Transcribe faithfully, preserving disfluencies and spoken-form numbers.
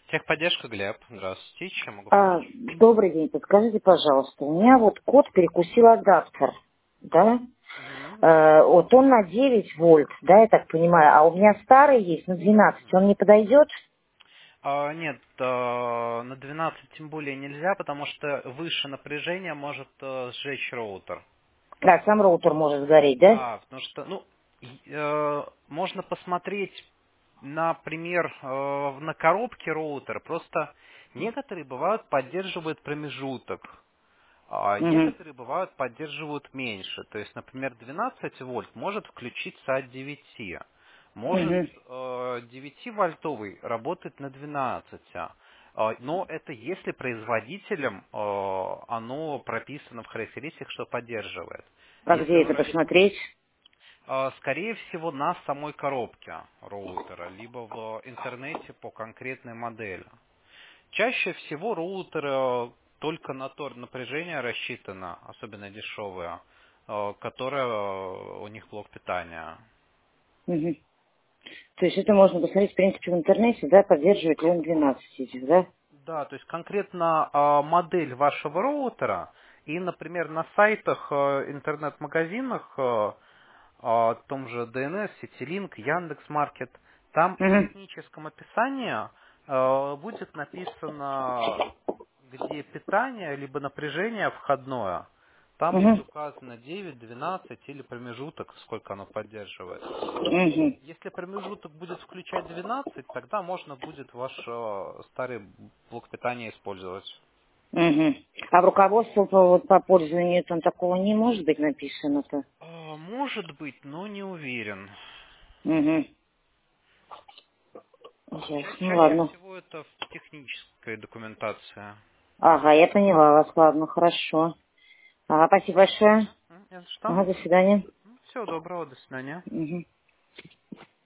Техподдержка, Глеб. Здравствуйте. Чем могу А, помочь? добрый день, подскажите, пожалуйста, у меня вот кот перекусил адаптер, да? Мгм. Э, вот он на девять вольт, да, я так понимаю, а у меня старый есть на двенадцать, он не подойдет? А, нет, а, на двенадцать тем более нельзя, потому что выше напряжение может а, сжечь роутер. Да, сам роутер может сгореть, да? Да, потому что, ну, и, э, можно посмотреть, например, э, на коробке роутера. Просто некоторые бывают поддерживают промежуток. А Угу, некоторые бывают поддерживают меньше. То есть, например, двенадцать вольт может включиться от девяти. Может угу. э, девятивольтовый работать на двенадцати. Э, Но это если производителем э, оно прописано в характеристиках, что поддерживает. А Если где вы это рассчитываете, посмотреть? скорее всего, на самой коробке роутера, либо в интернете по конкретной модели. Чаще всего роутеры только на то напряжение рассчитано, особенно дешевые, э, которое э, у них блок питания. Угу. То есть это можно посмотреть, в принципе, в интернете, да, поддерживает ли он двенадцать этих, да? Да, то есть конкретно э, модель вашего роутера и, например, на сайтах, э, интернет-магазинах, э, э, том же ди эн эс, CityLink, Яндекс.Маркет, там в Угу, техническом описании э, будет написано, где питание, либо напряжение входное. Там будет угу, указано девять, двенадцать или промежуток, сколько оно поддерживает. угу. Если промежуток будет включать двенадцать, тогда можно будет ваш э, старый блок питания использовать. Угу. А в руководстве по, вот, по пользованию там такого не может быть написано-то? Э, Может быть, но не уверен. Угу. Ча- Ясно, чаще ладно. всего это в технической документации. Ага, я поняла вас, ладно, хорошо. Ага, спасибо большое. М, м, Не за что. Ага, до свидания. Всего доброго, до свидания. Мгм.